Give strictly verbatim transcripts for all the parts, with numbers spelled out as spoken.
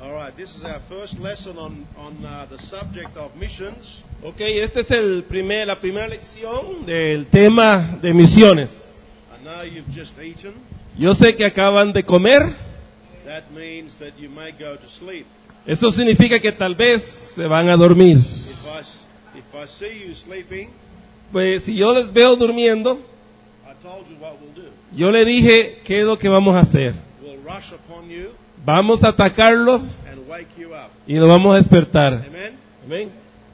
All right, this is our first lesson on on uh, the subject of missions. Okay, esta es el primer, la primera lección del tema de misiones. I know you've just eaten. Yo sé que acaban de comer. That means that you may go to sleep. Eso significa que tal vez se van a dormir. If I s- if I see you sleeping, Pues si yo les veo durmiendo, I told you what we'll do. yo le dije qué es lo que vamos a hacer. We'll rush upon you Vamos a atacarlos and wake you up. y nos vamos a despertar. Amen. Amén.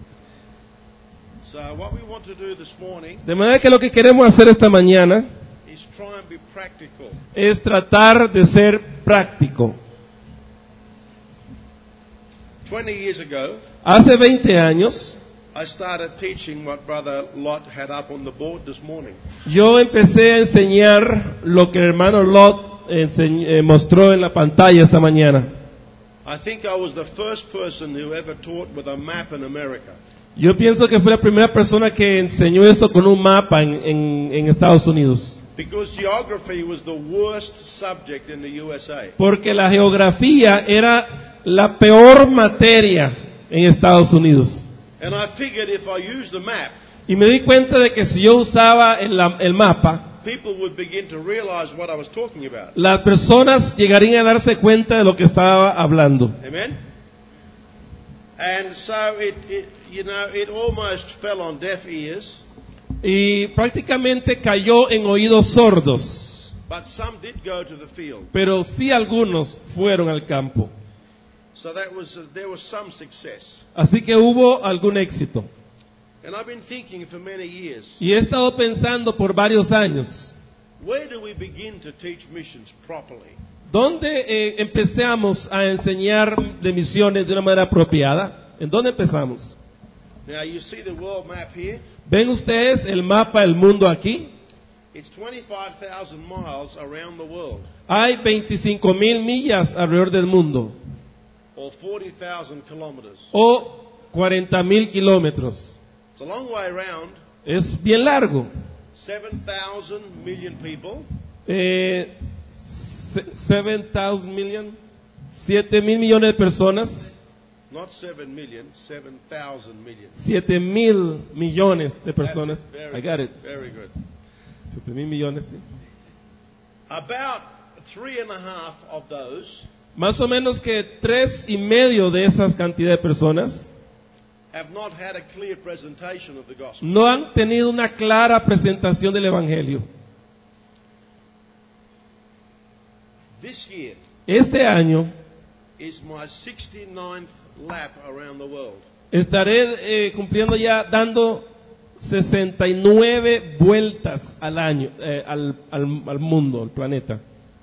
So what we want to do this morning De manera que lo que queremos hacer esta mañana is try and be practical. es tratar de ser práctico. Twenty years ago, Hace veinte años I started teaching what Brother Lot had up on the board this morning. yo empecé a enseñar lo que el hermano Lot enseñ- eh, mostró en la pantalla esta mañana. I think I was the first person who ever taught with a map in America. Yo pienso que fue la primera persona que enseñó esto con un mapa en, en, en Estados Unidos. Because geography was the worst subject in the U S A. Porque la geografía era la peor materia en Estados Unidos. And I figured if I used the map, Y me di cuenta de que si yo usaba el, la- el mapa, people would begin to realize what I was talking about. las personas llegarían a darse cuenta de lo que estaba hablando. Amen? And so it, it you know, it almost fell on deaf ears, Y prácticamente cayó en oídos sordos. but some did go to the field. Pero sí algunos fueron al campo. So that was uh, there was some success. Así que hubo algún éxito. And I've been thinking for many years, Y he estado pensando por varios años, where do we begin to teach missions properly? ¿dónde eh, empezamos a enseñar de misiones de una manera apropiada? ¿En dónde empezamos? Now you see the world map here. ¿Ven ustedes el mapa del mundo aquí? It's twenty-five thousand miles around the world, Hay veinticinco mil millas alrededor del mundo, or forty thousand kilometers. o cuarenta mil kilómetros. It's a long way around. Es bien largo. seven thousand million people. Eh, se- seven thousand million, siete mil millones de personas, Not seven million, seven thousand million. siete mil millones de personas. That's it. Very I got it. good, Very good. siete mil millones, sí. About three and a half of those Más o menos que tres y medio de esas cantidad de personas have not had a clear presentation of the gospel. no han tenido una clara presentación del Evangelio. This year Este año is my sixty-ninth lap around the world. estaré eh, cumpliendo ya dando sesenta y nueve vueltas al año, eh, al, al, al mundo, al planeta.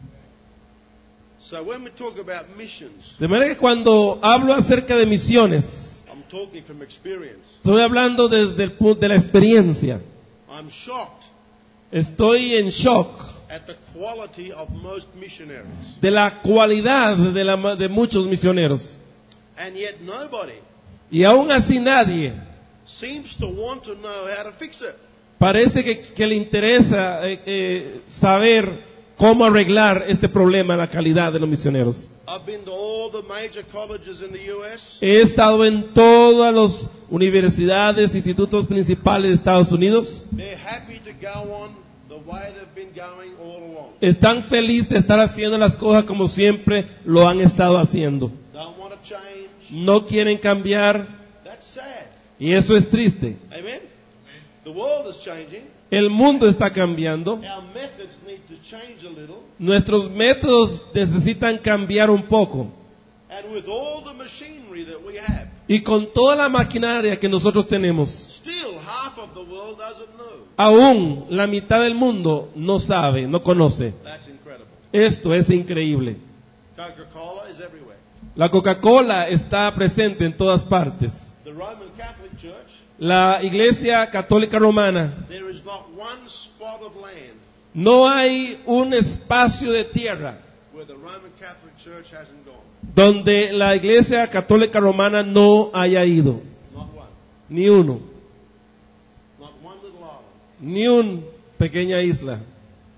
So when we talk about missions, De manera que cuando hablo acerca de misiones, I'm talking from experience. estoy hablando desde el punto de la experiencia. I'm shocked Estoy en shock at the quality of most missionaries. de la cualidad de, la, ma- de muchos misioneros. And yet nobody Y aún así nadie seems to want to know how to fix it. parece que, que le interesa eh, eh, saber cómo arreglar este problema, la calidad de los misioneros. I've been to all the major colleges in the U S. He estado en todas las universidades, institutos principales de Estados Unidos. They're happy to go on the way they've been going all along. Están felices de estar haciendo las cosas como siempre lo han estado haciendo. Don't want to change. No quieren cambiar That's sad. y eso es triste. Amen? The world is changing. El mundo está cambiando. Our methods need to change a little. Nuestros métodos necesitan cambiar un poco. And with all the machinery that we have, Y con toda la maquinaria que nosotros tenemos, still half of the world doesn't know. aún la mitad del mundo no sabe, no conoce. That's incredible. Esto es increíble. Coca-Cola is everywhere. La Coca-Cola está presente en todas partes. The Roman Catholic Church, La Iglesia Católica Romana, there is not one spot of land no hay un espacio de tierra where the Roman Catholic Church hasn't gone. donde la Iglesia Católica Romana no haya ido. Not one. Ni uno, Not one little island. ni una pequeña isla.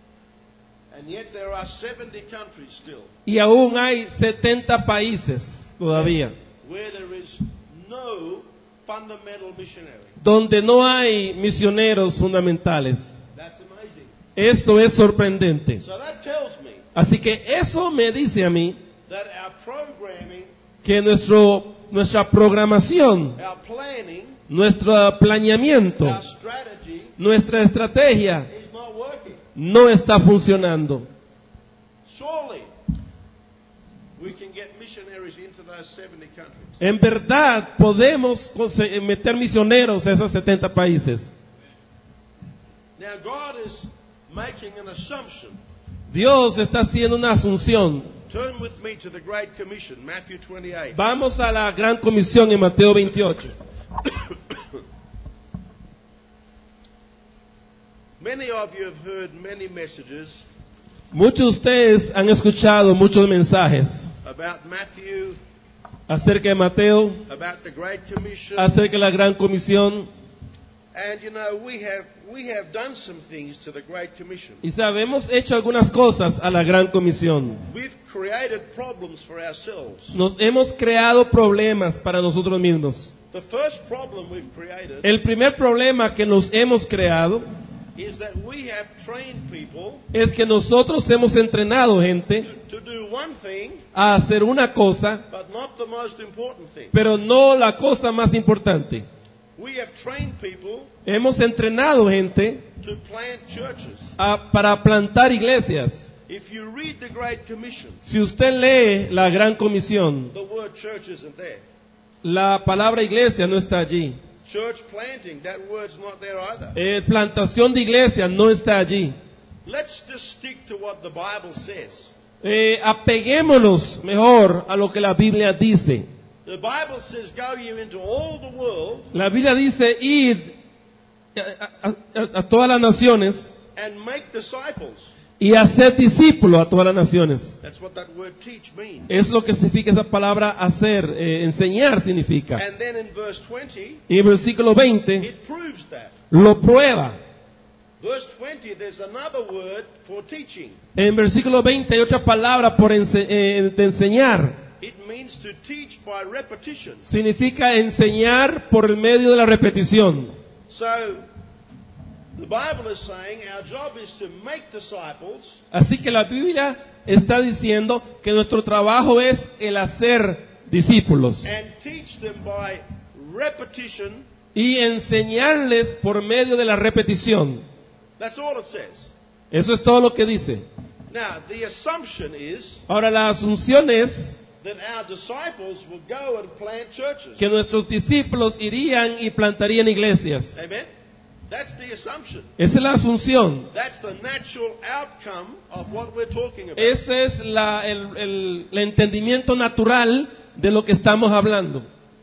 And yet there are seventy countries still Y aún hay setenta países todavía, where there is no fundamental missionary. donde no hay misioneros fundamentales. That's amazing. Esto es sorprendente. So that tells me Así que eso me dice a mí that our programming, que nuestro, nuestra programación, our planning, nuestro planeamiento, our strategy nuestra estrategia is not working. no está funcionando. Surely we can get missionaries into those seventy countries. En verdad podemos conse- meter misioneros a esos setenta países. Now God is making an assumption. Dios está haciendo una asunción. Turn with me to the Great Commission, Matthew twenty-eight. Vamos a la gran comisión en Mateo veintiocho. Many of you have heard many messages Muchos de ustedes han escuchado muchos mensajes about Matthew, acerca de Mateo, about the Great Commission. acerca de la gran comisión. And you know, we have we have done some things to the Great Commission. Y sabemos, hecho algunas cosas a la gran comisión. We've created problems for ourselves. Nos hemos creado problemas para nosotros mismos. The first problem we've created El primer problema que nos hemos creado is that we have trained people es que nosotros hemos entrenado gente to, to do one thing, a hacer una cosa, but not the most important thing. pero no la cosa más importante. We have trained people Hemos entrenado gente to plant churches. a- para plantar iglesias. If you read the Great Commission, Si usted lee la gran comisión, the word church isn't there. la palabra iglesia no está allí. Church planting, that word's not there either. Eh, plantación de iglesia no está allí. Let's just stick to what the Bible says. Eh, apeguémonos mejor a lo que la Biblia dice. The Bible says, go you into all the world La Biblia dice, id a, a- a- a todas las naciones and make disciples. y hacer discípulos a todas las naciones. That's what that word teach means. Es lo que significa esa palabra hacer, eh, enseñar significa. And then in verse twenty, Y el versículo veinte it proves that. lo prueba. Verse twenty, there's another word for teaching. En versículo veinte hay otra palabra por ense- eh, de enseñar. It means to teach by repetition. Significa enseñar por el medio de la repetición. So, the Bible is saying our job is to make disciples Así que la Biblia está diciendo que nuestro trabajo es el hacer discípulos and teach them by repetition. y enseñarles por medio de la repetición. That's all it says. Eso es todo lo que dice. Now, the assumption is Ahora la asunción es that our disciples will go and plant churches. que nuestros discípulos irían y plantarían iglesias. Amen? That's the assumption. Esa es la asunción. That's the natural outcome of what we're talking about. Ese es la- el, el- el entendimiento natural de lo que estamos hablando.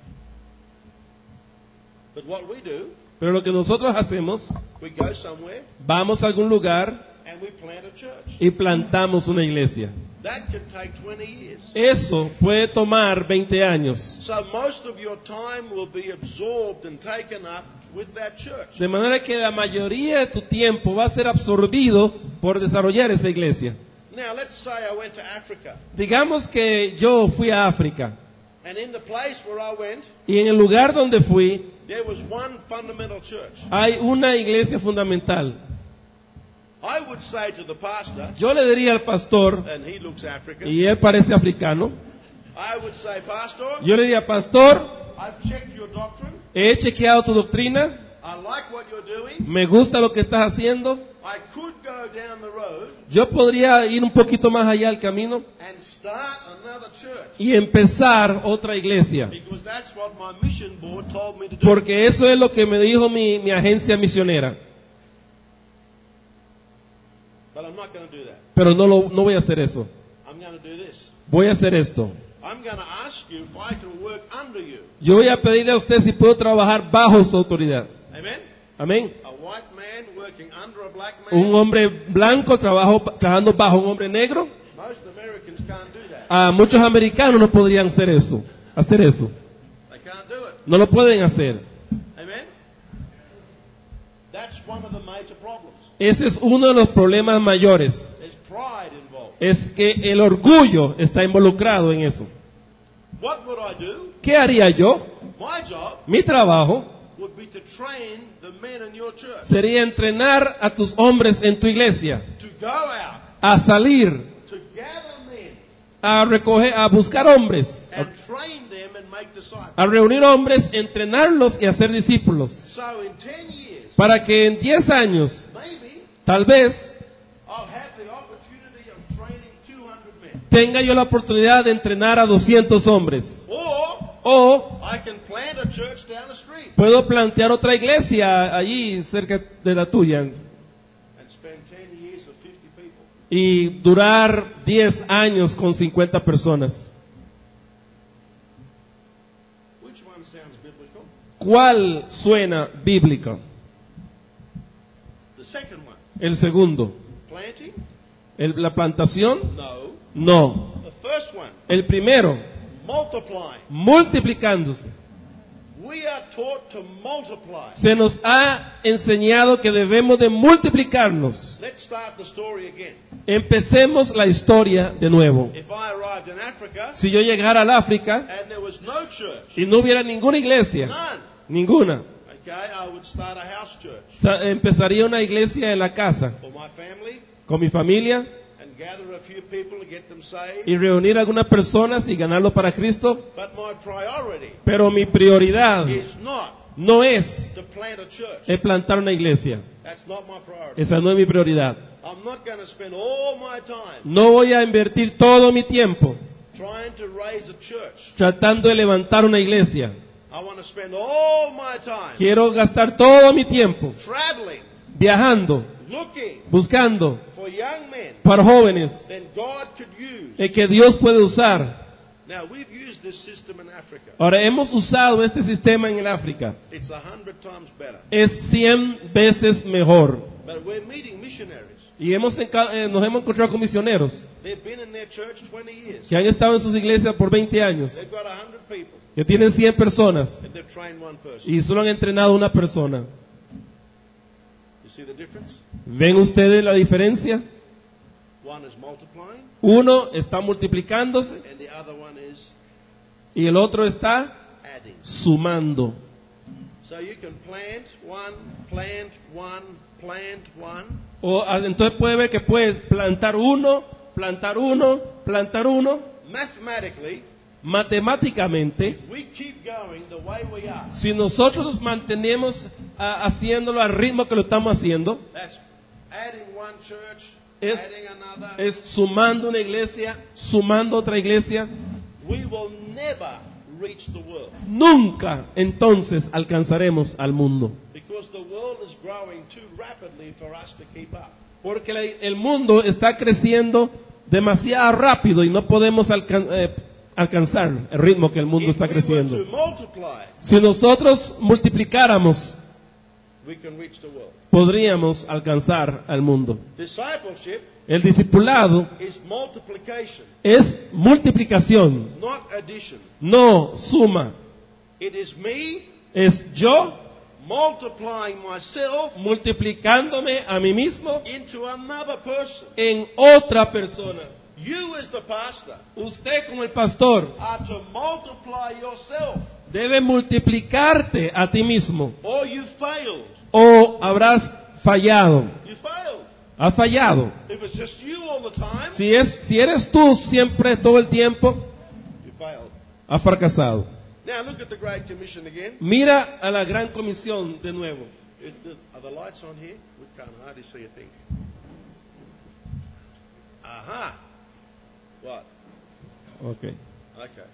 But what we do, Pero lo que nosotros hacemos, we go somewhere vamos a algún lugar and we plant a church. y plantamos una iglesia. That can take twenty years. Eso puede tomar veinte años. So most of your time will be absorbed and taken up with that church. De manera que la mayoría de tu tiempo va a ser absorbido por desarrollar esa iglesia. Now let's say I went to Africa, Digamos que yo fui a África and in the place where I went, y en el lugar donde fui there was one fundamental church. hay una iglesia fundamental. I would say to the pastor, Yo le diría al pastor, and he looks African, y él parece africano, I would say, Pastor, yo le diría, pastor, I've checked your doctrine. he chequeado tu doctrina, I like what you're doing. me gusta lo que estás haciendo, I could go down the road yo podría ir un poquito más allá al camino and start another church, y empezar otra iglesia. because that's what my mission board told me to do. Porque eso es lo que me dijo mi, mi agencia misionera. But I'm not going to do that. Pero no, lo, no voy a hacer eso. I'm going to do this. Voy a hacer esto. I'm going to ask you if I can work under you. Yo voy a pedirle a usted si puedo trabajar bajo su autoridad. Amen? Amén. A white man working under a black man. Un hombre blanco trabajo, trabajando bajo un hombre negro. Most Americans can't do that. A muchos americanos no podrían hacer eso. Hacer eso. They can't do it. No lo pueden hacer. Amen? That's one of the major problems. Ese es uno de los problemas mayores. There's pride involved. Es que el orgullo está involucrado en eso. What would I do? ¿Qué haría yo? My job Mi trabajo would be to train the men in your church sería entrenar a tus hombres en tu iglesia to go out, a salir, to gather men, a recoger, a buscar hombres, and train them and make disciples. a reunir hombres, entrenarlos y hacer discípulos, So in ten years, para que en diez años, maybe tal vez, I'll have the opportunity of training two hundred men. tenga yo la oportunidad de entrenar a doscientos hombres. Or O I can plant a church down the street puedo plantear otra iglesia allí cerca de la tuya and spend ten years with fifty people. y durar diez años con cincuenta personas. Which one sounds biblical? ¿Cuál suena bíblico? The second one. El segundo. Planting? El- ¿La plantación? No. No. The first one. El primero, Multiplying. multiplicándose. We are taught to multiply. Se nos ha enseñado que debemos de multiplicarnos. Let's start the story again. Empecemos la historia de nuevo. If I arrived in Africa Si yo llegara al África and there was no church, y no hubiera ninguna iglesia, none, ninguna, okay, I would start a house church o sea, empezaría una iglesia en la casa for my family con mi familia and gather a few people to get them saved. y reunir a algunas personas y ganarlo para Cristo. But my priority Pero mi prioridad is not no es to plant a church. el plantar una iglesia. That's not my priority. Esa no es mi prioridad. I'm not going to spend all my time No voy a invertir todo mi tiempo trying to raise a church. tratando de levantar una iglesia. I want to spend all my time Quiero gastar todo mi tiempo traveling, viajando, looking buscando for young men para jóvenes that God could use. eh, que Dios puede usar. Now, we've used this system in Africa. Ahora, hemos usado este sistema en el África. It's a hundred times better. Es cien veces mejor. But we're meeting missionaries. Y hemos enca- eh, nos hemos encontrado con misioneros They've been in their church twenty years. que han estado en sus iglesias por veinte años, They've got a hundred people que tienen cien personas and they've trained one person. y solo han entrenado a una persona. You see the difference? ¿Ven ustedes la diferencia? One is multiplying Uno está multiplicándose and the other one is y el otro está adding. sumando. So you can plant one, plant one, plant one, O, ah, entonces puede ver que puedes plantar uno, plantar uno, plantar uno. mathematically. Matemáticamente, If we keep going the way we are, si nosotros nos mantenemos ah, haciéndolo al ritmo que lo estamos haciendo, that's adding one church, Es- adding another. es sumando una iglesia, sumando otra iglesia, We will never reach the world nunca entonces alcanzaremos al mundo. because the world is growing too rapidly for us to keep up. Porque la- el mundo está creciendo demasiado rápido y no podemos alcan- eh, alcanzar el ritmo que el mundo If está we were creciendo. to multiply, Si nosotros multiplicáramos, we can reach the world. podríamos alcanzar al mundo. Discipleship El discipulado is multiplication, es multiplicación, not addition. no suma. It is me Es yo multiplying myself multiplicándome a mí mismo into another person. en otra persona. You as the pastor Usted como el pastor are to multiply yourself debe multiplicarte a ti mismo or you failed. o habrás fallado. You failed. Has fallado. If it's just you all the time, Si es, si eres tú siempre todo el tiempo, you failed. has fracasado. Now look at the Great Commission again. Mira a la gran comisión de nuevo. Is the, are the lights on here? We can't hardly see a thing. Aha. What? Okay. Okay.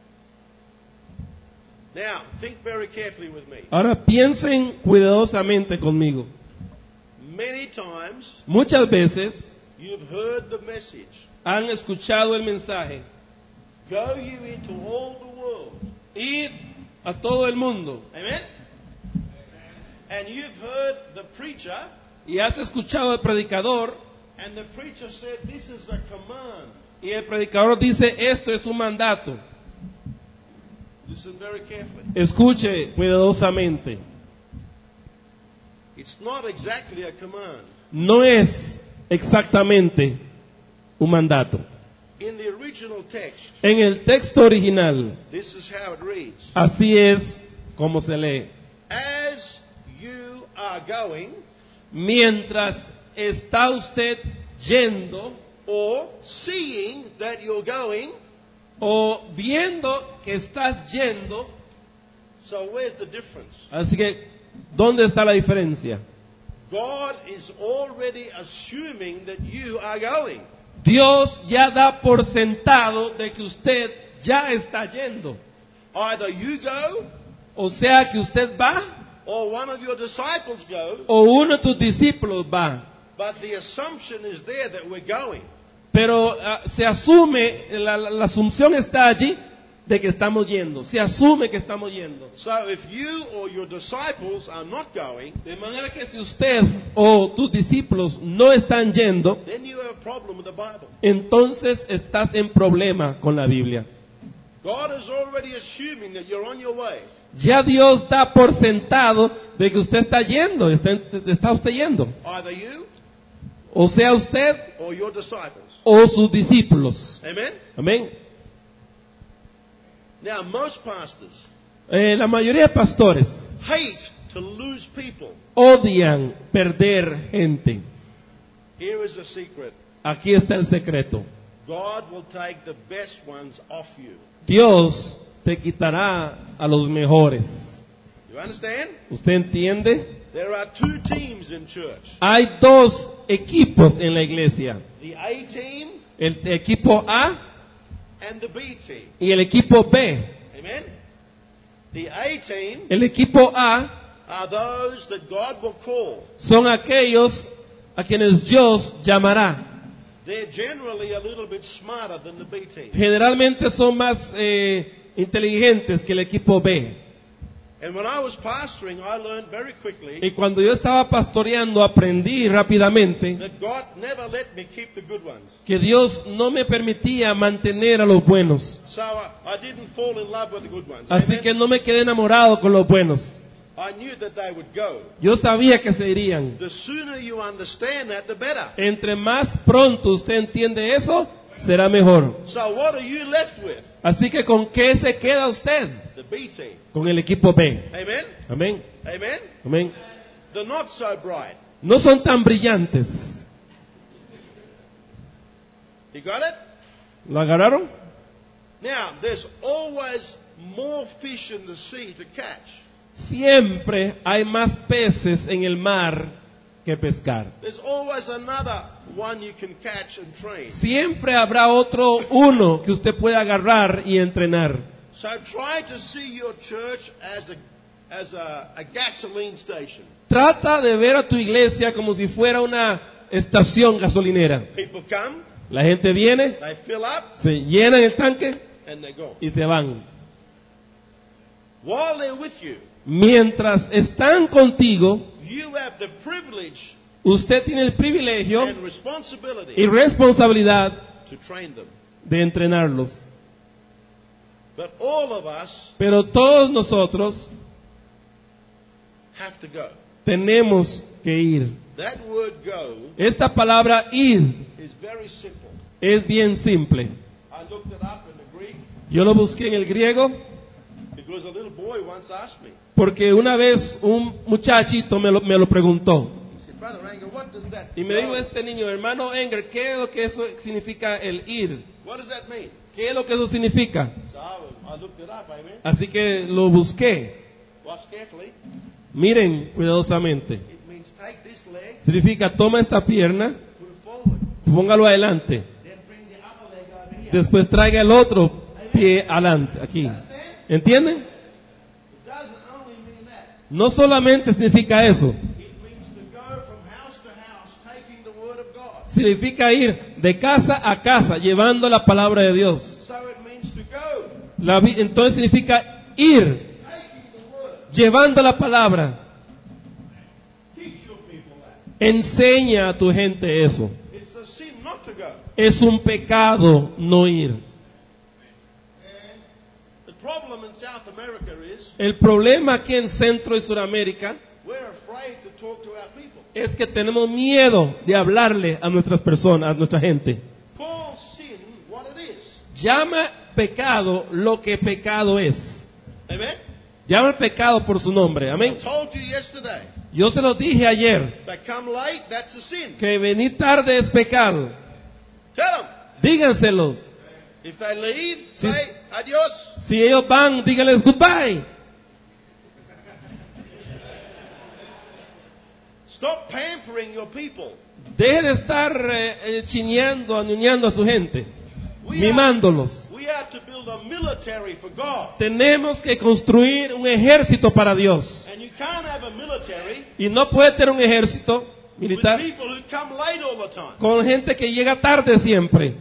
Now, think very carefully with me. Ahora piensen cuidadosamente conmigo. Many times Muchas veces you've heard the message. han escuchado el mensaje: Go you into all the world. ir a todo el mundo. Amen? And you've heard the preacher, Y has escuchado al predicador, and the preacher said, this is a command. y el predicador dice: esto es un mandato. Listen very carefully. Escuche cuidadosamente. It's not exactly a command. No es exactamente un mandato. In the original original text, En el texto original, this is how it reads. así es como se lee. As you are going, Mientras está usted yendo or seeing that you're going, o viendo que estás yendo, so where's the difference? así que, ¿dónde está la diferencia? God is already assuming that you are going. Dios ya da por sentado de que usted ya está yendo. Either you go, O sea que usted va or one of your disciples go, o uno de tus discípulos va. but the assumption is there that we're going. Pero uh, se asume, la, la, la asunción está allí de que estamos yendo. Se asume que estamos yendo. So if you or your disciples are not going, De manera que si usted o tus discípulos no están yendo, then you have a problem with the Bible. entonces estás en problema con la Biblia. God is already assuming that you're on your way. Ya Dios da por sentado de que usted está yendo, está, está usted yendo. Either you O sea usted or your disciples. o sus discípulos. Amen? Amén. Now, most pastors Eh, la mayoría de pastores hate to lose people. odian perder gente. Here is a secret. Aquí está el secreto. God will take the best ones off you. Dios te quitará a los mejores. You understand? ¿Usted entiende? There are two teams in church. Hay dos equipos en la iglesia. The A team El equipo A and the B team. y el equipo B. Amen? The A team El equipo A are those that God will call. son aquellos a quienes Dios llamará. They're generally a little bit smarter than the B team. Generalmente son más eh, inteligentes que el equipo B. And when I was pastoring, I learned very quickly Y cuando yo estaba pastoreando, aprendí rápidamente that God never let me keep the good ones. que Dios no me permitía mantener a los buenos. So I, I didn't fall in love with the good ones. Así Amen? que no me quedé enamorado con los buenos. I knew that they would go. Yo sabía que se irían. The sooner you understand that, the better. Entre más pronto usted entiende eso, será mejor. So what are you left with? Así que ¿con qué se queda usted? The B team. Con el equipo B. Amen? Amén. Amen? Amén. The not so bright. No son tan brillantes. You got it? ¿Lo agarraron? Now, there's always more fish in the sea to catch. Siempre hay más peces en el mar que pescar. There's always another one you can catch and train. Siempre habrá otro uno que usted pueda agarrar y entrenar. So try to see your church as a as a, a gasoline station. Trata de ver a tu iglesia como si fuera una estación gasolinera. People come, La gente viene, they fill up, se llenan el tanque and they go. y se van. While they're with you, Mientras están contigo, you have the privilege usted tiene el privilegio and responsibility y responsabilidad to train them. de entrenarlos. But all of us Pero todos nosotros have to go. tenemos que ir. That word go Esta palabra ir is very simple. es bien simple. I looked it up in the Greek Yo lo busqué en el griego because a little boy once asked me. porque una vez un muchachito me lo, me lo preguntó. He said, Brother Anger, what does that Y me dijo go? este niño, hermano Enger, ¿qué es lo que eso significa el ir? What does that mean? ¿Qué es lo que eso significa? So I, I looked it up, amen. Así que lo busqué. Watch carefully. Miren cuidadosamente. It means take this leg, Significa toma esta pierna, put it forward, póngalo adelante. then bring the upper leg over here. Después traiga el otro pie adelante, aquí. Understand? ¿Entienden? It doesn't only mean that. No solamente significa eso. It means to go from house to house, taking the word of God. Significa ir de casa a casa llevando la palabra de Dios. So it means to go, La vi- entonces significa ir taking the word. llevando la palabra. Teach your people that. Enseña a tu gente eso. It's a sin not to go. Es un pecado no ir. And the problem in South America is El problema aquí en Centro y Suramérica we're afraid to talk to our people. es que tenemos miedo de hablarle a nuestras personas, a nuestra gente. Call sin what it it is. Llama pecado lo que pecado es. Amen? Llama el pecado por su nombre. I Amén. told you yesterday. Yo se los dije ayer, If they come late, that's a sin. que venir tarde es pecado. Tell them. Díganselos. If they leave, Si- say adios. Si ellos van, díganles goodbye. Stop pampering your people. Deje de estar eh, eh, chineando, anuñando a su gente, We are, mimándolos. we are to build a military for God. Tenemos que construir un ejército para Dios. And you can't have a military Y no puede tener un ejército with militar people who come late all the time. con gente que llega tarde siempre.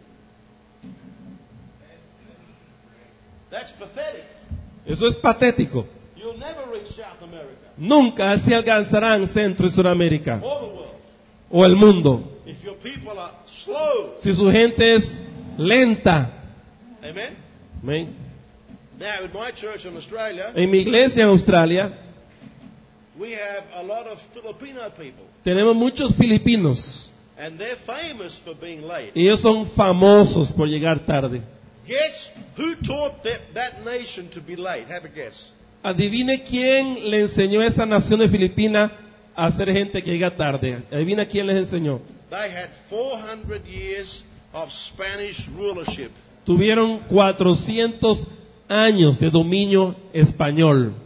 That's pathetic. Eso es patético. You'll never reach South America Nunca se alcanzarán Centro y Suramérica or the world o el mundo if your people are slow. si su gente es lenta. Amen? Amén. Now, in my church in Australia, En mi iglesia en Australia we have a lot of Filipino people. tenemos muchos filipinos. And they're famous for being late. Y ellos son famosos por llegar tarde. Guess who taught that, that nation to be late? Have a guess. Adivine quién le enseñó a esta nación de Filipinas a ser gente que llega tarde. Adivina quién les enseñó. They had four hundred years of Spanish rulership. Tuvieron cuatrocientos años de dominio español.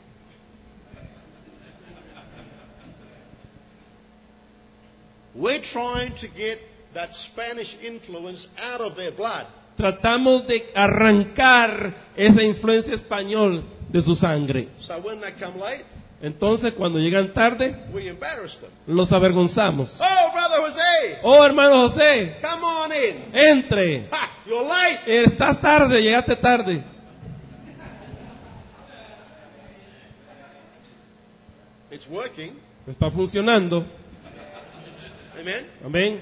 We're trying to get that Spanish influence out of their blood. Tratamos de arrancar esa influencia español de su sangre. So when they come late, Entonces, cuando llegan tarde, we embarrass them. los avergonzamos. Oh, Brother Jose, Oh, hermano José, come on in. entre. Ha, you're late. Estás tarde, llegaste tarde. It's working. Está funcionando. Amen. Amén.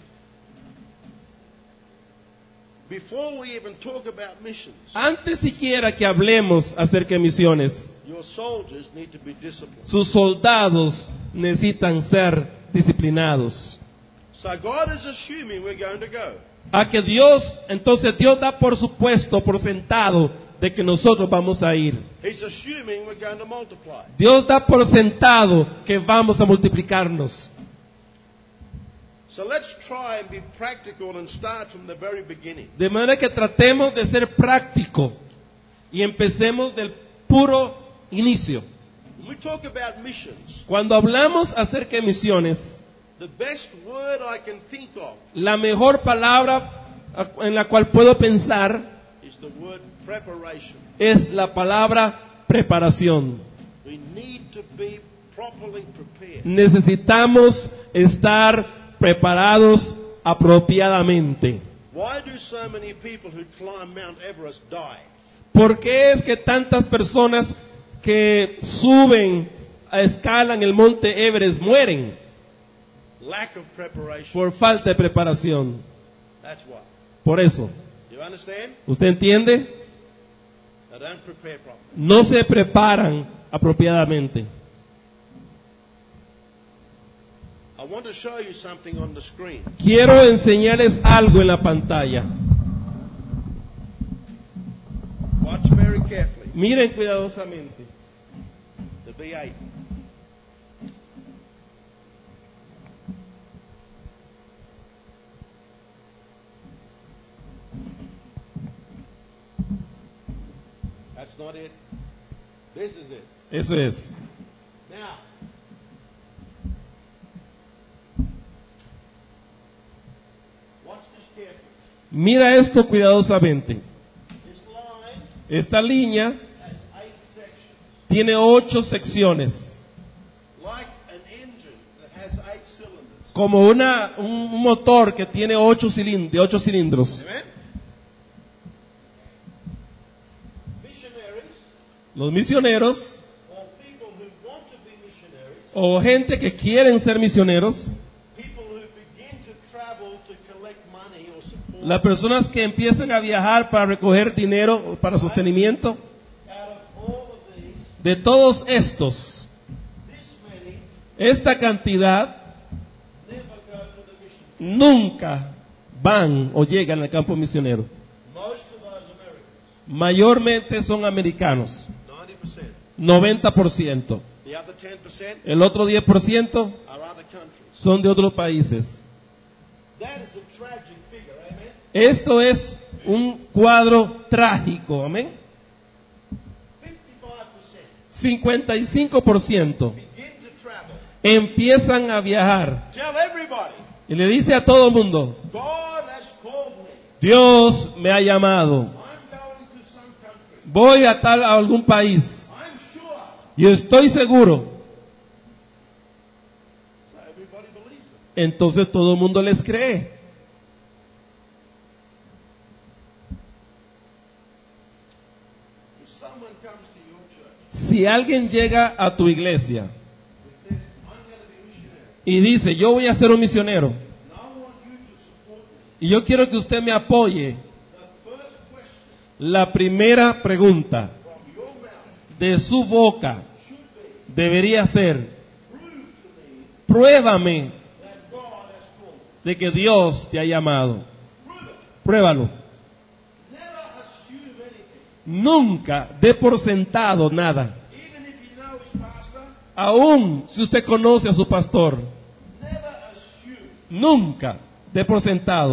Before we even talk about missions, Antes siquiera que hablemos acerca de misiones, your soldiers need to be disciplined. sus soldados necesitan ser disciplinados. So God is assuming we're going to go. A que Dios, entonces Dios da por supuesto, por sentado, de que nosotros vamos a ir. He's assuming we're going to multiply. Dios da por sentado que vamos a multiplicarnos. So let's try and be practical and start from the very beginning. De manera que tratemos de ser práctico y empecemos del puro inicio. When we talk about missions, Cuando hablamos acerca de misiones, the best word I can think of la mejor palabra en la cual puedo pensar is the word preparation. es la palabra preparación. We need to be properly prepared. Necesitamos estar preparados apropiadamente. Why do so many people who climb Mount Everest die? ¿Por qué es que tantas personas que suben, a escalan el monte Everest mueren? Lack of preparation. Por falta de preparación. That's why. Por eso, You understand? ¿usted entiende? They don't prepare properly. No se preparan apropiadamente. I want to show you something on the screen. Quiero enseñarles algo en la pantalla. Watch very carefully. Miren cuidadosamente. The V eight. That's not it. This is it. Eso es. Now, watch this carefully. Mira esto cuidadosamente. This line Esta línea has eight sections. tiene ocho secciones, Like an engine that has eight cylinders. como una, un motor que tiene ocho cilindros, de ocho cilindros. Amen? Missionaries, Los misioneros or people who want to be missionaries, o gente que quieren ser misioneros, people who begin to travel to collect money or support, las personas que empiezan a viajar para recoger dinero para sostenimiento, out of all of these, de todos estos, this many esta cantidad never go to the mission. nunca van o llegan al campo misionero. Most of those Americans, Mayormente son americanos, ninety percent. noventa por ciento. The other ten percent El otro diez por ciento are other countries. son de otros países. That is a tragic figure, amen? Esto es un cuadro trágico, amén. fifty-five percent cincuenta y cinco por ciento begin to travel. empiezan a viajar Tell everybody, y le dice a todo el mundo, God has called me. Dios me ha llamado, I'm going to some country. voy a tal a algún país, I'm sure. y estoy seguro. So everybody believes it. Entonces todo el mundo les cree. If someone comes to your church Si alguien llega a tu iglesia and says, I'm going to be a missionary, y dice, yo voy a ser un misionero and I want you to support me, y yo quiero que usted me apoye, the first question la primera pregunta from your mouth de su boca should be, debería ser, prove to me pruébame that God has called me. de que Dios te ha llamado. Prove it. Pruébalo. Never assume anything. Nunca dé por sentado nada. Even if you know his pastor, Aún si usted conoce a su pastor, never assume. nunca dé por sentado.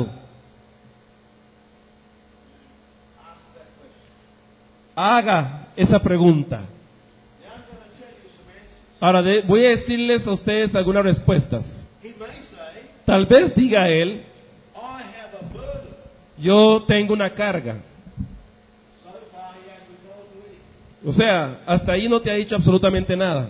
Ask that question. Haga esa pregunta. Now I'm going to tell you some answers. Ahora de- voy a decirles a ustedes algunas respuestas. He may say, Tal vez diga él, I have a burden. yo tengo una carga. So far he hasn't told you anything. O sea, hasta ahí no te ha dicho absolutamente nada.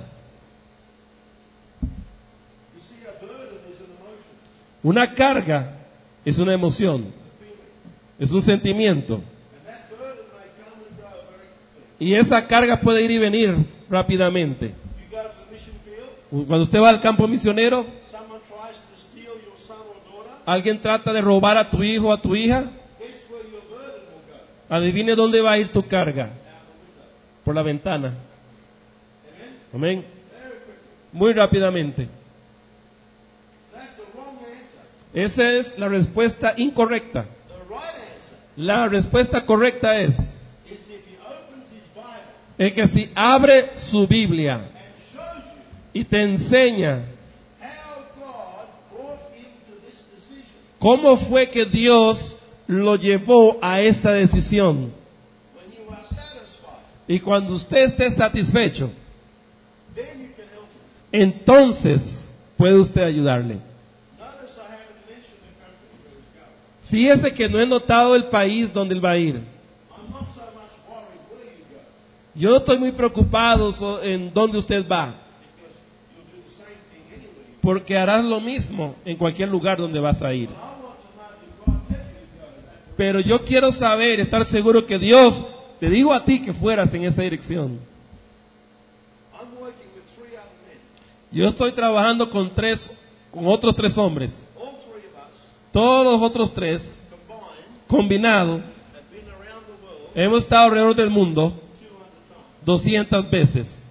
You see, a burden is an emotion, Una carga es una emoción, a feeling. es un sentimiento. And that burden may come and go very quickly. Y esa carga puede ir y venir rápidamente. You go to the mission field, Cuando usted va al campo misionero, someone tries to steal your son or daughter, alguien trata de robar a tu hijo o a tu hija, guess where your burden will go? adivine dónde va a ir tu carga. Out the window. Por la ventana. Amen? Amén. Very quickly. Muy rápidamente. That's the wrong answer. Esa es la respuesta incorrecta. The right answer La respuesta correcta es, is if he opens his Bible es que si abre su Biblia and shows you y te enseña how God brought him to this decision. cómo fue que Dios lo llevó a esta decisión. When you are satisfied, Y cuando usted esté satisfecho, then you can help him. entonces puede usted ayudarle. Notice I haven't mentioned the country where he's going. Fíjese que no he notado el país donde él va a ir. I'm not so much worried where you go, Yo no estoy muy preocupado so- en dónde usted va, because you'll do the same thing anywhere you go. porque harás lo mismo en cualquier lugar donde vas a ir. I want to know that God tell you to go in that Pero yo quiero saber, estar seguro que Dios te dijo a ti que fueras en esa dirección. direction. I'm working with three other men. Yo estoy trabajando con tres, con otros tres hombres. All three of us Todos los otros tres, combined combinados, have been around the world hemos estado alrededor del mundo two hundred times. doscientas veces.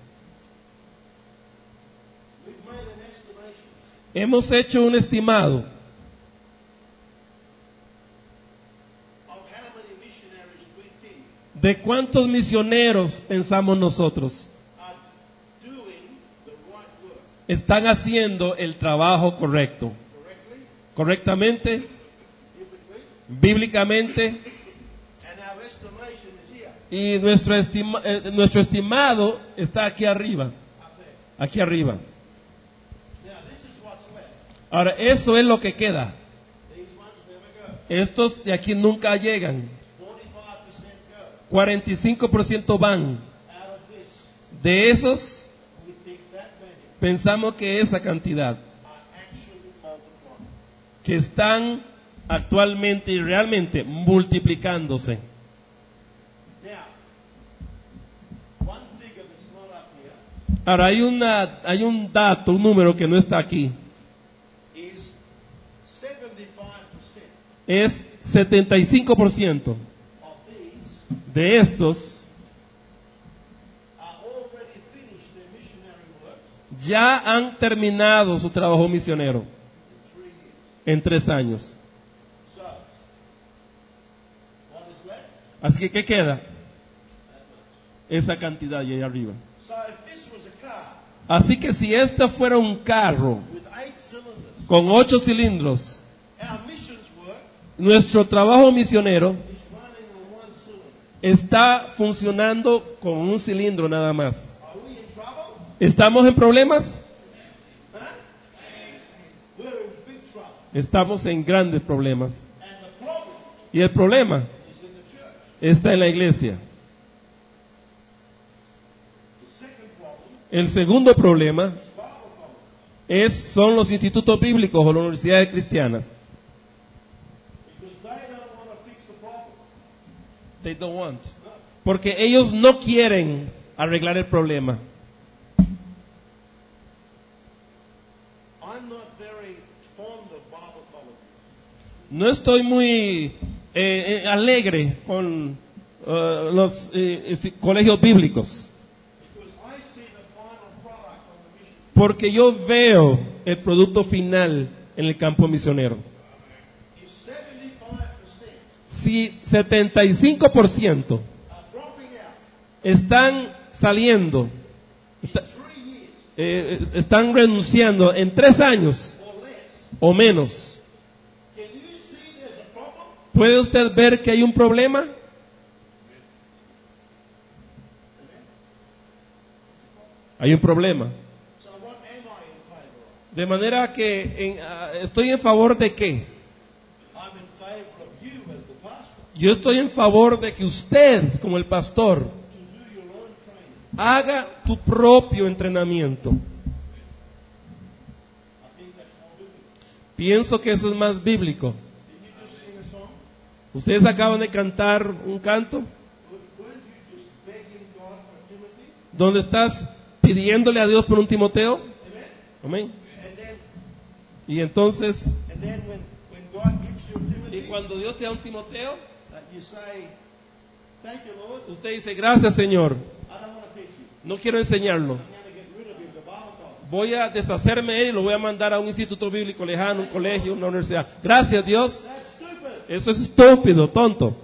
We've made an estimation Hemos hecho un estimado of how many missionaries we think de cuántos misioneros pensamos nosotros are doing the right work están haciendo el trabajo correcto, correctly, correctamente, biblically, bíblicamente, and our estimation is here, y nuestro, estima- eh, nuestro estimado está aquí arriba, up there. aquí arriba. Now, this is what's left. Ahora, eso es lo que queda. These ones never go. Estos de aquí nunca llegan. forty-five percent go. cuarenta y cinco por ciento van. Out of this, De esos, we think that many pensamos que esa cantidad are actually multiplying. que están actualmente y realmente multiplicándose. Now, one figure that's not up here Ahora, hay, una, hay un dato, un número que no está aquí. is seventy-five percent Es setenta y cinco por ciento of these de estos are already finished their missionary work ya han terminado su trabajo misionero in three years. en tres años. So, left? Así que, ¿qué queda? Esa cantidad ahí arriba. So if this was a car Así que si esto fuera un carro with eight cylinders, con ocho cilindros, our missions work nuestro trabajo misionero is running on one cylinder. está funcionando con un cilindro nada más. Are we in trouble? ¿Estamos en problemas? Huh? We're in big trouble. Estamos en grandes problemas. And the problem Y el problema is in the church. está en la iglesia. The second problem El segundo problema is Bible college. es, son los institutos bíblicos o las universidades cristianas. Because they don't want to fix the problem. They don't want. Porque ellos no quieren arreglar el problema. I'm not very fond of Bible college. No estoy muy eh, eh, alegre con eh, los eh, este, colegios bíblicos. Because I see the final product on the mission. Porque yo veo el producto final en el campo misionero. If seventy-five percent Si setenta y cinco por ciento are dropping out están saliendo, in está- three years eh, eh, están renunciando en tres años or less, o menos, can you see there's a problem? ¿puede usted ver que hay un problema? Hay un problema. So what am I in favor of? De manera que en- ah, estoy en favor de qué. I'm in favor of you as the pastor Yo estoy en favor de que usted, como el pastor, to do your own training. haga tu propio entrenamiento. I think that's more biblical. Pienso que eso es más bíblico. Did you just sing a song? Ustedes acaban de cantar un canto Weren't you just begging God for Timothy? donde estás pidiéndole a Dios por un Timoteo. Amen? Amén. And then, Y entonces, and then when, when God gives you a Timothy, y cuando Dios te da un Timoteo, uh, you say, thank you, Lord. usted dice, gracias Señor, I don't want to teach you. no quiero enseñarlo. I'm going to get rid of you to Bible college. Voy a deshacerme de él y lo voy a mandar a un instituto bíblico lejano, un colegio, una universidad. Gracias Dios. That's stupid. Eso es estúpido, tonto.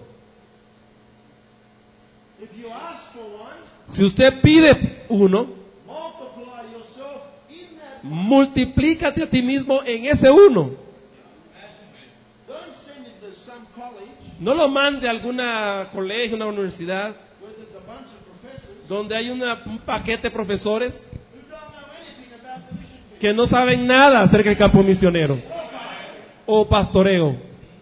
If you ask for one, Si usted pide uno, multiply yourself in that. multiplícate a ti mismo en ese uno. Don't send it to some college No lo mande a alguna colegio, una universidad, where there's a bunch of professors donde hay una- un paquete de profesores who don't know anything about the mission field. que no saben nada acerca del campo misionero o pastoreo.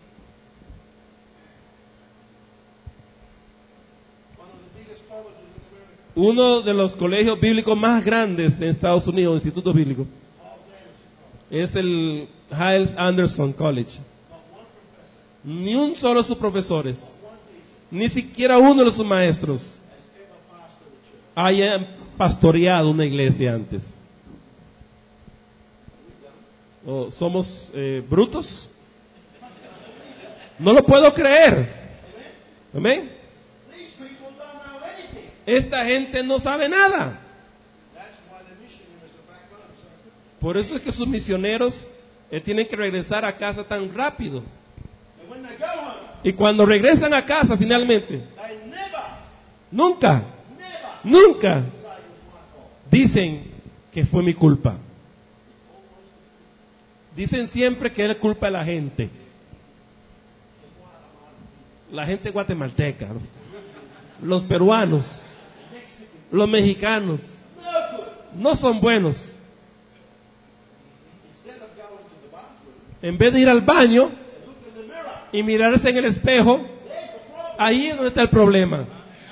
One of the biggest colleges in America, Uno de los colegios bíblicos más grandes en Estados Unidos, instituto bíblico, Charles Anderson College. es el Hyles Anderson College. Not one professor, Ni un solo de sus profesores, one teacher ni siquiera uno de sus maestros has ever pastored a church. haya pastoreado una iglesia antes. ¿O somos eh, brutos? No lo puedo creer. Amén. These people don't know anything. Esta gente no sabe nada. That's why the missionaries are back home so quick. Por eso es que sus misioneros eh, tienen que regresar a casa tan rápido. And when they go home, Y cuando regresan a casa finalmente, they never, nunca, never nunca say it was my fault. dicen que fue mi culpa. Dicen siempre que es culpa de la gente. La gente guatemalteca, los peruanos, los mexicanos, No good. no son buenos. Instead of going to the bathroom En vez de ir al baño and look in the mirror, y mirarse en el espejo, there's the problem. ahí es donde está el problema.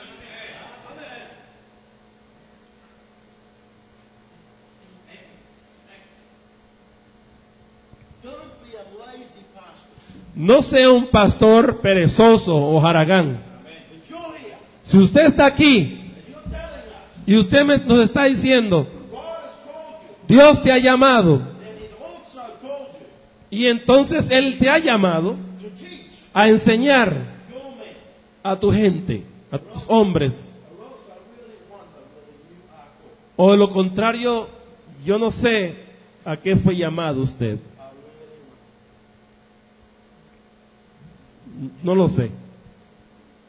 Don't be a lazy pastor. No sea un pastor perezoso o haragán. If you're here Si usted está aquí and you're telling us y usted me- nos está diciendo, God has called you, Dios te ha llamado, then He's also called you y entonces Él te ha llamado to teach a enseñar your men. a tu gente, a tus hombres, Or else I really wonder whether you are called. o de lo contrario, yo no sé a qué fue llamado usted. I really wonder. No lo sé.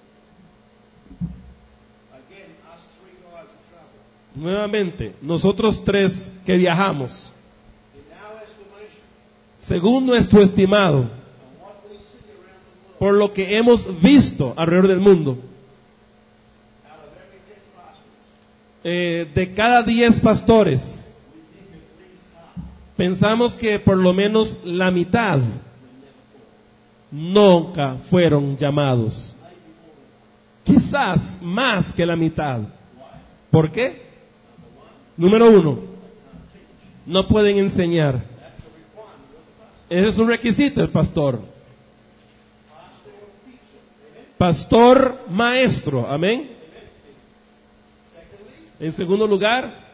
Nuevamente, nosotros tres que viajamos, in our estimation, según nuestro estimado, and what we see around the world, por lo que hemos visto alrededor del mundo, out of every ten pastors, eh, de cada diez pastores, we think at least half pensamos que por lo menos la mitad nunca fueron llamados. Quizás más que la mitad. ¿Por qué? Número uno, no pueden enseñar. Ese es un requisito del pastor. Pastor maestro, amén. En segundo lugar,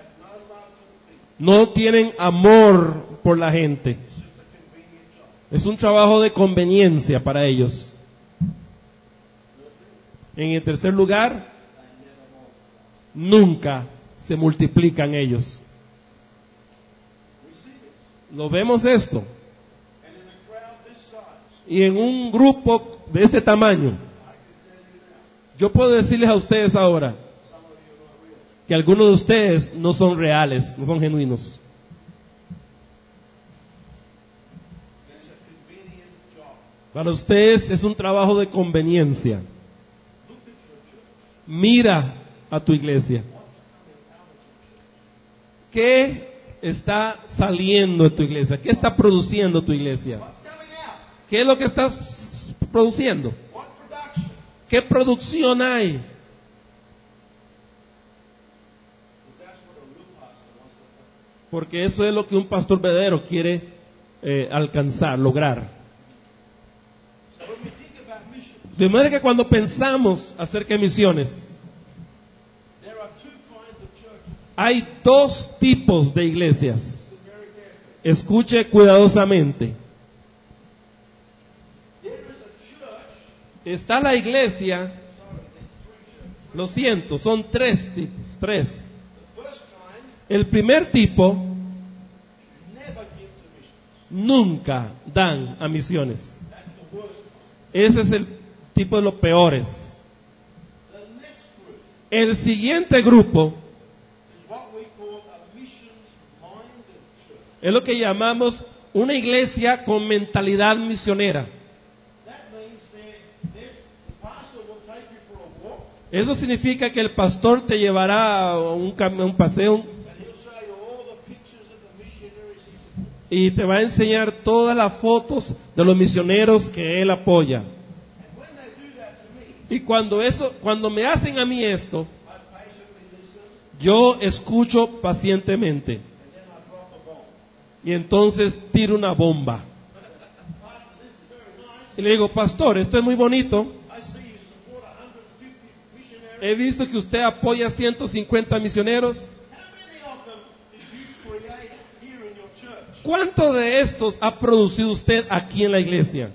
no tienen amor por la gente. Es un trabajo de conveniencia para ellos. En el tercer lugar, nunca se multiplican ellos. Lo vemos esto. and in a crowd this size, Y en un grupo de este tamaño, yo puedo decirles a ustedes ahora que algunos de ustedes no son reales, no son genuinos. it's a convenient job. Para ustedes es un trabajo de conveniencia. Look at your church. Mira a tu iglesia. ¿Qué está saliendo de tu iglesia? ¿Qué está produciendo tu iglesia? What's coming out? ¿Qué es lo que estás produciendo? What production? ¿Qué producción hay? But that's what a real pastor wants to do. Porque eso es lo que un pastor verdadero quiere eh, alcanzar, lograr. So when we think about missions, De manera que cuando pensamos acerca de misiones, there are two kinds of churches. hay dos tipos de iglesias. Listen very carefully. Escuche cuidadosamente. There is a church. Está la iglesia, Sorry, there's three churches. lo siento, son tres tipos, tres. The first kind El primer tipo never give to missions. nunca dan a misiones. That's the worst kind. Ese es el tipo de los peores. The next group El siguiente grupo is what we call a missions-minded church. es lo que llamamos una iglesia con mentalidad misionera. That means that this, the pastor will take you for a walk, Eso significa que el pastor te llevará a un, cam- un paseo and he'll show you all the pictures of the missionaries he supports. y te va a enseñar todas las fotos de los misioneros que él apoya. And when they do that to me, Y cuando eso, cuando me hacen a mí esto, I patiently listen, yo escucho pacientemente and then I drop a bomb. y entonces tiro una bomba. Pastor, this is very nice. Y le digo, pastor, esto es muy bonito. I see you support one hundred fifty missionaries. He visto que usted apoya ciento cincuenta misioneros. How many of them did you create here in your church? ¿Cuántos de estos ha producido usted aquí en la iglesia?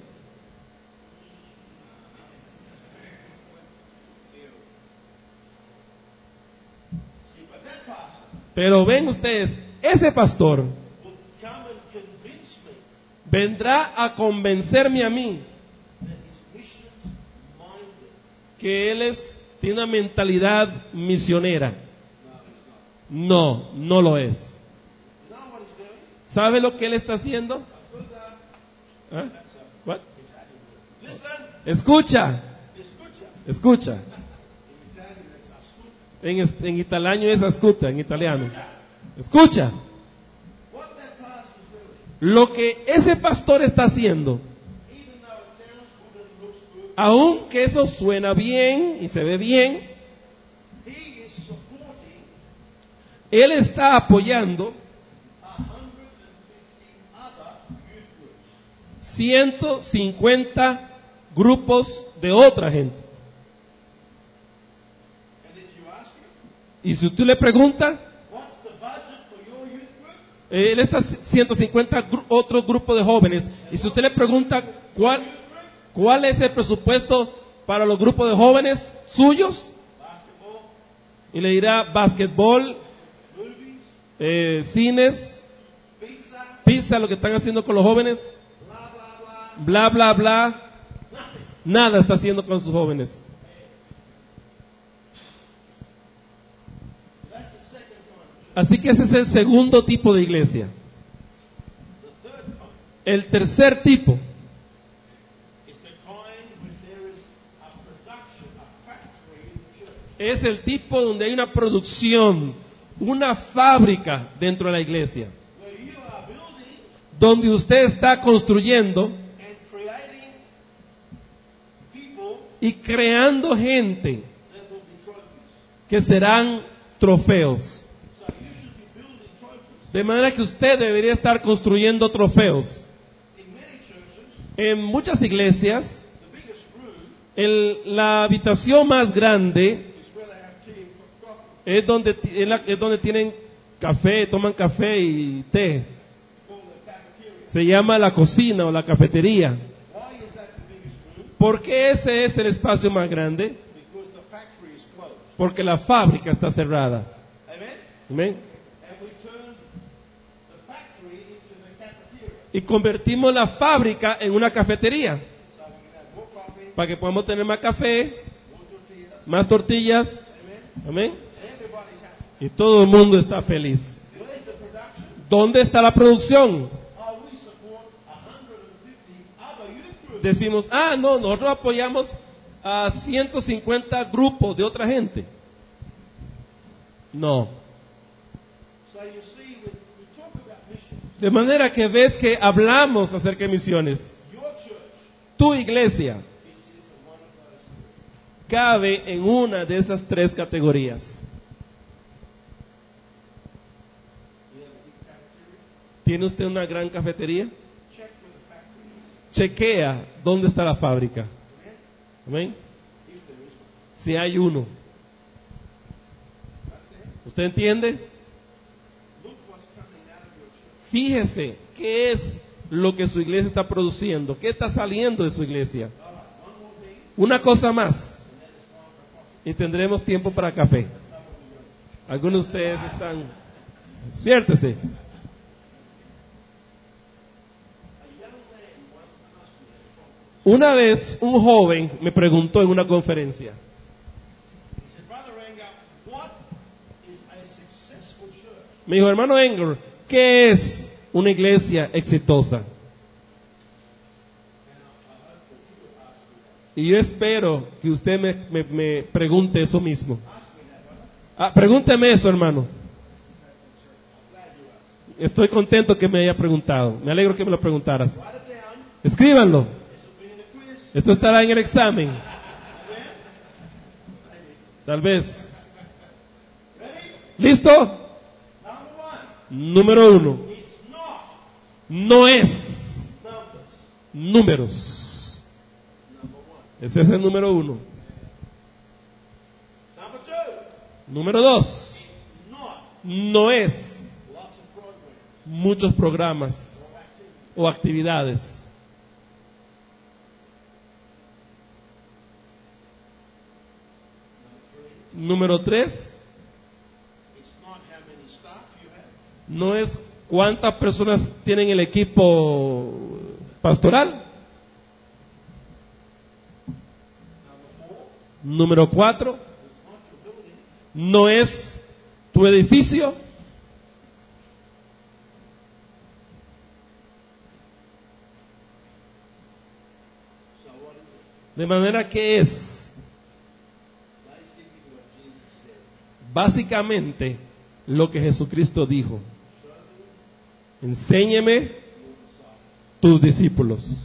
See, but that pastor Pero ven ustedes, ese pastor will come and convince me vendrá a convencerme a mí that he's missions-minded. que él es, tiene una mentalidad misionera. No, he's not. No, no lo es. You know what he's doing? ¿Sabe lo que él está haciendo? Ascolta. ¿Ah? That's a What? Italian word. Listen. Escucha, Escucha. escucha. In Italian it's ascolta. En, es- en italiano es escucha, en italiano. Escucha. What that pastor's doing, Lo que ese pastor está haciendo, even though it sounds good and looks good, aunque eso suena bien y se ve bien, he is supporting él está apoyando one hundred fifty other youth groups. ciento cincuenta grupos de otra gente. And if you ask him, Y si usted le pregunta, what's the budget for your youth group? él está ciento cincuenta gru- otros grupos de jóvenes. Y si usted le pregunta cuál, cuál es el presupuesto para los grupos de jóvenes suyos, Basketball, y le dirá basquetbol, movies, eh, cines, pizza, pizza, lo que están haciendo con los jóvenes, blah, blah, blah. bla, bla, bla. Nothing. Nada está haciendo con sus jóvenes. That's a Así que ese es el segundo tipo de iglesia. The third kind El tercer tipo is the kind where there is a production, a factory in the church. es el tipo donde hay una producción, una fábrica dentro de la iglesia, Where you are building donde usted está construyendo and creating people y creando gente that will be trophies. que serán trofeos. So you should be building trophies. De manera que usted debería estar construyendo trofeos. In many churches, En muchas iglesias, the biggest room el- la habitación más grande is where they have tea and coffee. es donde, ti- es la- es donde tienen café, toman café y té. Called the cafeteria. Se llama la cocina o la cafetería. Why is that the biggest room? ¿Por qué ese es el espacio más grande? Because the factory is closed. Porque la fábrica está cerrada. Amen? ¿Amén? And we turn the factory into the cafeteria. Y convertimos la fábrica en una cafetería So we can have more coffee, para que podamos tener más café, more tortillas. más tortillas. Amen? ¿Amén? And everybody's happy. Y todo el mundo está feliz. Where's the production? ¿Dónde está la producción? Oh, we support one hundred fifty other youth groups. Decimos, ah, no, nosotros apoyamos a ciento cincuenta grupos de otra gente. No. So you see, when we talk about missions, De manera que ves que hablamos acerca de misiones. your church Tu iglesia fits into one of those three. cabe en una de esas tres categorías. You have a big cafeteria? ¿Tiene usted una gran cafetería? Check where the factory is. Chequea dónde está la fábrica. Amen? ¿Amén? If there is one. Si hay uno. That's it. ¿Usted entiende? Look what's coming out of your church. Fíjese qué es lo que su iglesia está produciendo, qué está saliendo de su iglesia. All right, one more thing, Una cosa más, and then it's time for coffee. y tendremos tiempo para café. Some of you don't. Algunos de ustedes están... Despiértese. A young man once asked me at a conference. Una vez un joven me preguntó en una conferencia, He said, Brother Anger, what is a successful church? me dijo, hermano Engel, ¿qué es una iglesia exitosa? And I, I hope that you would ask me that. Y yo espero que usted me, me- me pregunte eso mismo. Ask me that, brother. Ah, pregúnteme eso, hermano. I'm glad you asked. Estoy contento que me haya preguntado. Me alegro que me lo preguntaras. Write it down. Escríbanlo. This will be in the quiz. Esto estará en el examen. Amen? Maybe. Tal vez. Ready? ¿Listo? Number one. Número uno. It's not No es numbers. números. Number one. Ese es el número uno. Number two. Número dos. It's not No es lots of programs muchos programas or activities. o actividades. Number three. Número tres. It's not how many staff you have. No es cuántas personas tienen el equipo pastoral. Number four. Número cuatro. It's not your building. No es tu edificio. So what is it? De manera que es Basically what Jesus said. básicamente lo que Jesucristo dijo. Show me Enséñeme your disciples. tus discípulos.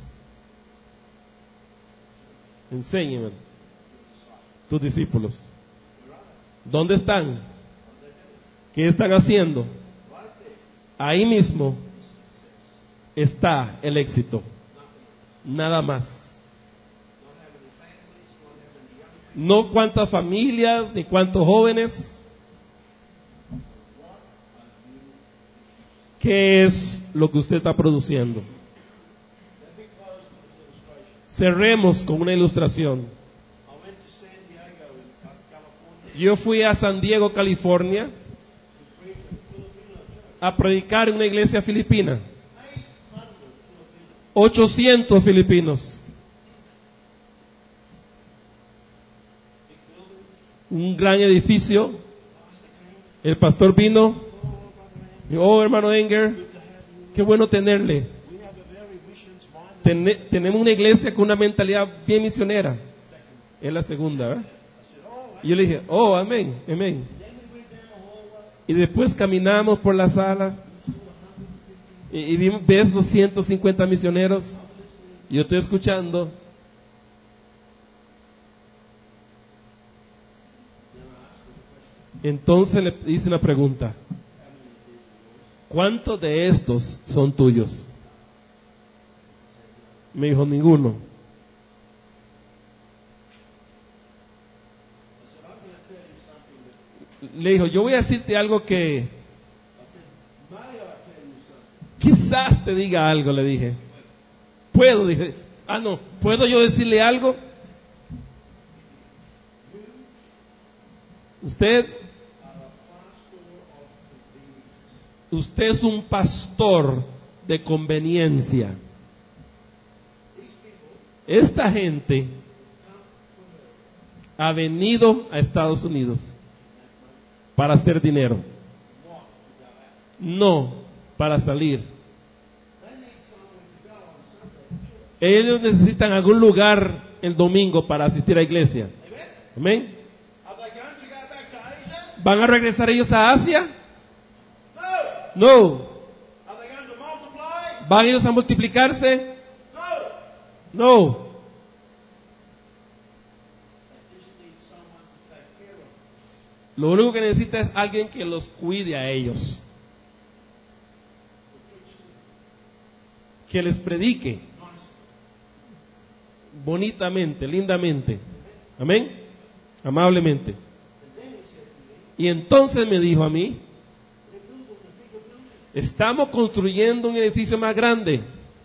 Enséñeme tus discípulos. Where are they? ¿Dónde están? What are they doing? ¿Qué están haciendo? Right there. Ahí mismo is success. está el éxito. Nothing. Nada más. Not how many families, not how many young people. No cuántas familias ni cuántos jóvenes. What are you? ¿Qué es lo que usted está produciendo? Let me close with an illustration. Cerremos con una ilustración. I went to San Diego in Ca- California Yo fui a San Diego, California, to preach at a Filipino church. a predicar en una iglesia filipina. eight hundred Filipinos. ochocientos filipinos. Big building. Un gran edificio. Pastor came. El pastor vino, Taught Oh, hermano Enger, qué bueno tenerle. Ten, tenemos una iglesia con una mentalidad bien misionera. Es la segunda, ¿verdad? Y yo le dije, oh, amén, amén. Y después caminamos por la sala y, y vimos, ves los ciento cincuenta misioneros. Y yo estoy escuchando. Entonces le hice una pregunta. ¿Cuántos de estos son tuyos? Me dijo, ninguno. Le dijo, yo voy a decirte algo que quizás te diga algo, le dije. ¿Puedo? Dije, ah, no, ¿puedo yo decirle algo? Usted, usted es un pastor de conveniencia. Esta gente ha venido a Estados Unidos para hacer dinero, no para salir. Ellos necesitan algún lugar el domingo para asistir a iglesia. Amén. ¿Van a regresar ellos a Asia? No. ¿Van ellos a multiplicarse? No. Lo único que necesita es alguien que los cuide a ellos, que les predique bonitamente, lindamente, amén, amablemente. Y entonces me dijo a mí, estamos construyendo un edificio más grande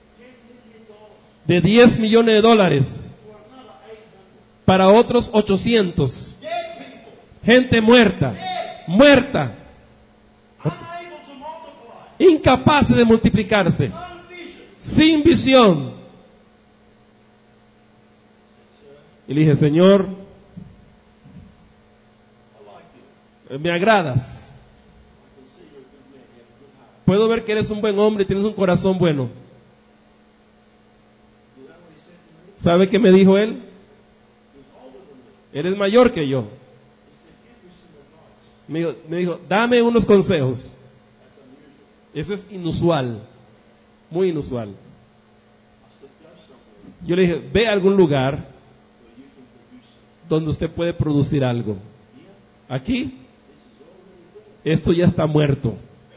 de diez millones de dólares para otros ochocientos. Gente muerta, muerta, incapaces de multiplicarse, sin visión. Y le dije, Señor, me agradas. Puedo ver que eres un buen hombre y tienes un corazón bueno. ¿Sabe qué me dijo él? Eres mayor que yo. Me dijo, me dijo, dame unos consejos. Eso es inusual, muy inusual. Yo le dije, ve a algún lugar donde usted puede producir algo. Aquí, esto ya está muerto.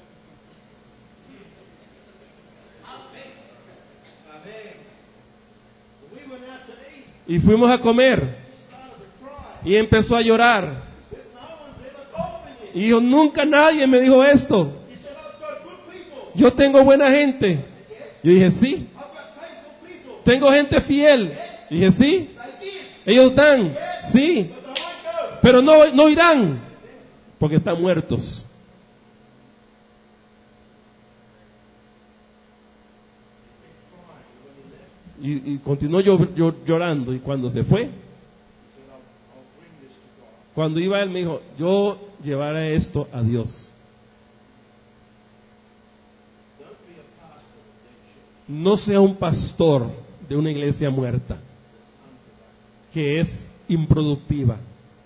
Y fuimos a comer. Y empezó a llorar. Y dijo, nunca nadie me dijo esto. Yo tengo buena gente. Yo dije, sí. Tengo gente fiel. Dije, sí. Ellos dan, sí. Pero no, no irán, porque están muertos. Y, y continuó llorando. Y cuando se fue, cuando iba él me dijo, yo llevaré esto a Dios. No sea un pastor de una iglesia muerta, que es improductiva.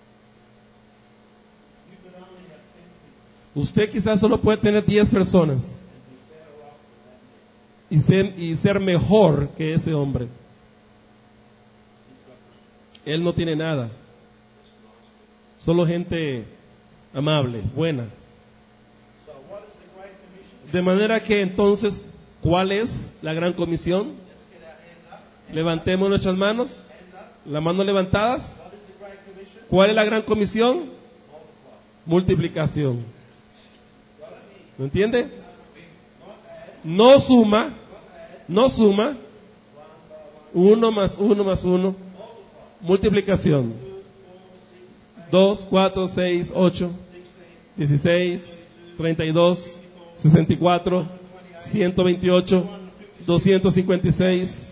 Usted quizás solo puede tener diez personas y ser, y ser mejor que ese hombre. Él no tiene nada, solo gente amable, buena. De manera que entonces, ¿cuál es la gran comisión? Levantemos nuestras manos, las manos levantadas. ¿Cuál es la gran comisión? Multiplicación. ¿Me entiende? No suma, no suma. Uno más uno más uno. Multiplicación. Dos, cuatro, seis, ocho, dieciséis, treinta y dos, sesenta y cuatro, ciento veintiocho, doscientos cincuenta y seis.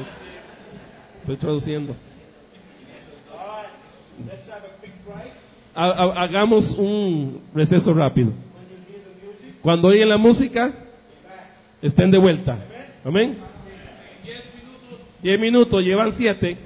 Estoy traduciendo. ha- ha- hagamos un receso rápido. Cuando oigan la música, estén de vuelta. Amén. Diez minutos, llevan siete.